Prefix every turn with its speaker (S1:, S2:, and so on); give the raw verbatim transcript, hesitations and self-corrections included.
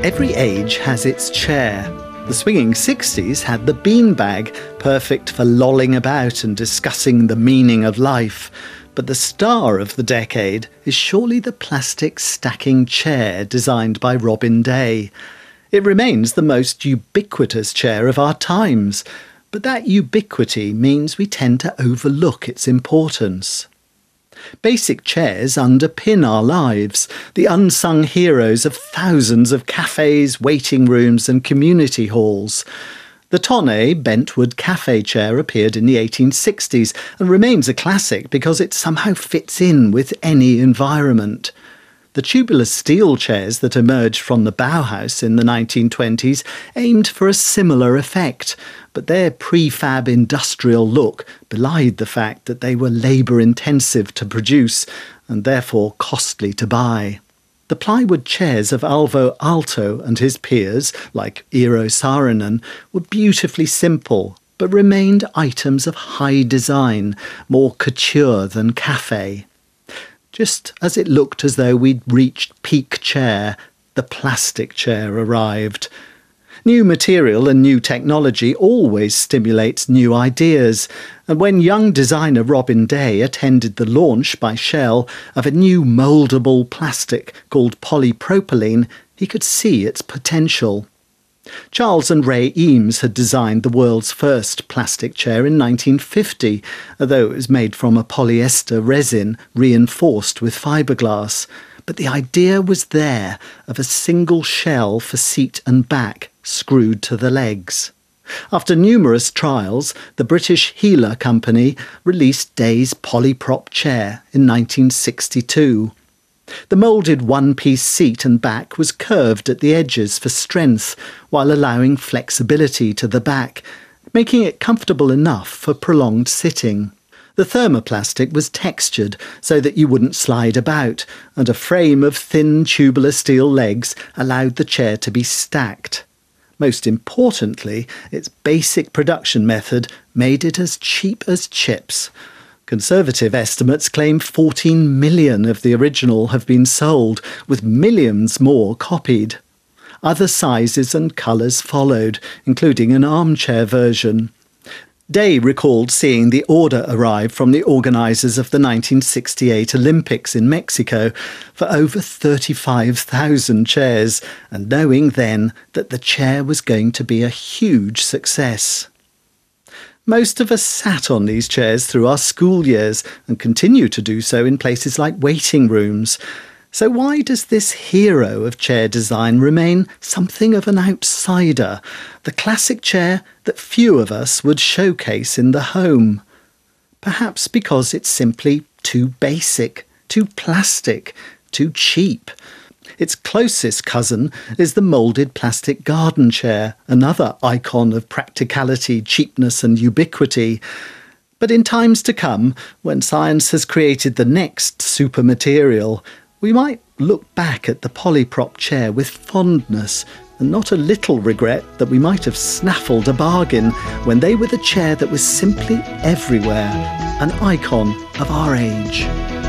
S1: Every age has its chair. The swinging sixties had the beanbag, perfect for lolling about and discussing the meaning of life. But the star of the decade is surely the plastic stacking chair designed by Robin Day. It remains the most ubiquitous chair of our times, but that ubiquity means we tend to overlook its importance. Basic chairs underpin our lives, the unsung heroes of thousands of cafes, waiting rooms and community halls. The Tonne bentwood cafe chair appeared in the eighteen sixties and remains a classic because it somehow fits in with any environment. The tubular steel chairs that emerged from the Bauhaus in the nineteen twenties aimed for a similar effect, but their prefab industrial look belied the fact that they were labour-intensive to produce and therefore costly to buy. The plywood chairs of Alvo Aalto and his peers, like Eero Saarinen, were beautifully simple, but remained items of high design, more couture than café. Just as it looked as though we'd reached peak chair, the plastic chair arrived. New material and new technology always stimulates new ideas, and when young designer Robin Day attended the launch by Shell of a new mouldable plastic called polypropylene, he could see its potential. Charles and Ray Eames had designed the world's first plastic chair in nineteen fifty, although it was made from a polyester resin reinforced with fiberglass. But the idea was there, of a single shell for seat and back, screwed to the legs. After numerous trials, the British Healer Company released Day's Polyprop chair in nineteen sixty-two. The moulded one-piece seat and back was curved at the edges for strength, while allowing flexibility to the back, making it comfortable enough for prolonged sitting. The thermoplastic was textured so that you wouldn't slide about, and a frame of thin tubular steel legs allowed the chair to be stacked. Most importantly, its basic production method made it as cheap as chips. Conservative estimates claim fourteen million of the original have been sold, with millions more copied. Other sizes and colours followed, including an armchair version. Day recalled seeing the order arrive from the organisers of the nineteen sixty-eight Olympics in Mexico for over thirty-five thousand chairs, and knowing then that the chair was going to be a huge success. Most of us sat on these chairs through our school years and continue to do so in places like waiting rooms. So why does this hero of chair design remain something of an outsider, the classic chair that few of us would showcase in the home? Perhaps because it's simply too basic, too plastic, too cheap. Its closest cousin is the moulded plastic garden chair, another icon of practicality, cheapness and ubiquity. But in times to come, when science has created the next super material, we might look back at the Polyprop chair with fondness and not a little regret that we might have snaffled a bargain when they were the chair that was simply everywhere, an icon of our age.